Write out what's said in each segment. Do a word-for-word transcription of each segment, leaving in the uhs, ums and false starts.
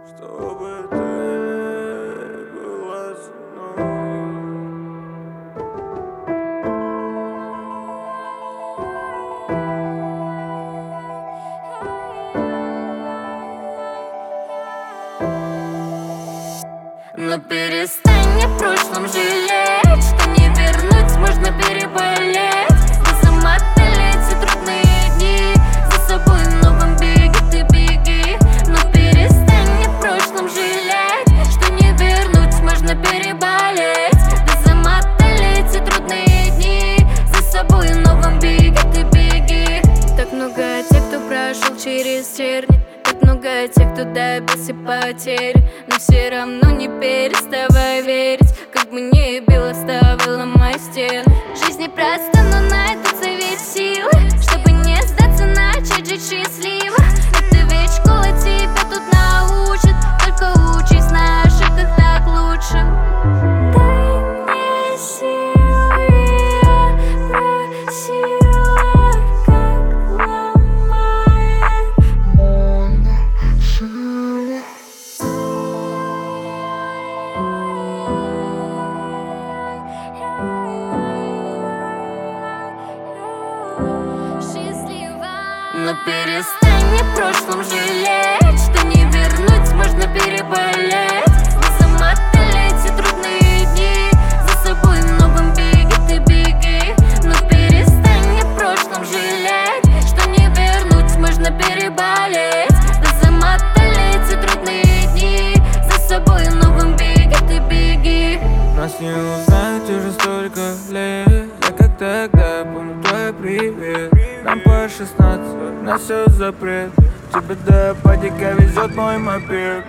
Чтобы ты была со мной. Но перестань о прошлом жалеть, что не вернуть можно переболеть. Ты замотали эти трудные дни, за собой новым беги, ты беги. Но перестань о прошлом жалеть, что не вернуть можно переболеть. Ты замотали эти трудные дни, за собой новым беги, ты беги. Так много тех, кто прошел через терник, так много тех, кто добился потери, но все равно не переставай верить. Как бы не било, ставила мои стены. Жизнь непроста, но найдутся ведь силы, чтобы не сдаться, начать жить счастливо. Эта ведь школа тебя тут научит, только учись на ошибках, так лучше. Дай мне силы, я просила, как ломает моношины. Но перестань о прошлом жалеть, что не вернуть можно переболеть. Мы замотали эти трудные дни, за собой новым беги, ты беги. Но перестань о прошлом жалеть, что не вернуть можно переболеть. Да замотали эти трудные дни, за собой новым беги, ты беги. Нас не узнают уже столько лет. Я как тогда помню твой привет. Нам по шестнадцать, на все запрет. Тебе до падика везет мой мопед.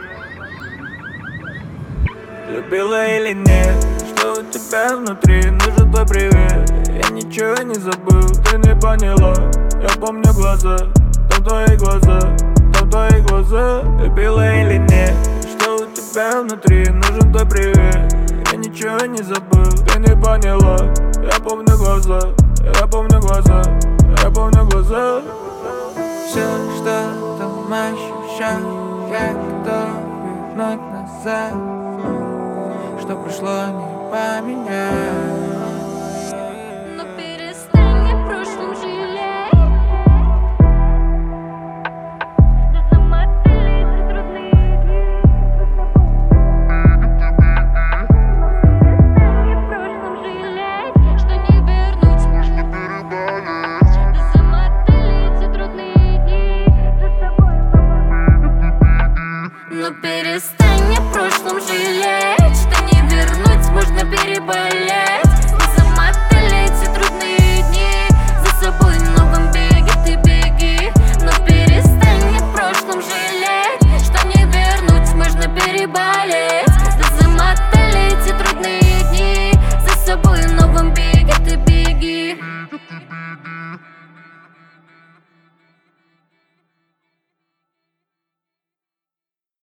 Любила или нет, что у тебя внутри, нужен твой привет. Я ничего не забыл, ты не поняла. Я помню глаза, там твои глаза, там твои глаза. Любила или нет, что у тебя внутри, нужен твой привет. Я ничего не забыл, ты не поняла. Я помню глаза, я помню глаза, я помню глаза. Все, что там ощущаю, я готов вернуть назад. Что прошло, не поменять. Но перестань о прошлом жалеть. Да замотали эти трудные дни, за собой. Но перестань о прошлом жалеть, что не вернуть можно переболеть. Да замотали эти трудные дни, за собой. Но перестань о прошлом жалеть, что не вернуть можно переболеть. Мы замотали эти трудные дни, за собой новым беги, ты беги. Но перестань о прошлом жалеть, что не вернуть можно переболеть. Да замотали эти трудные дни, за собой новым беги, ты беги.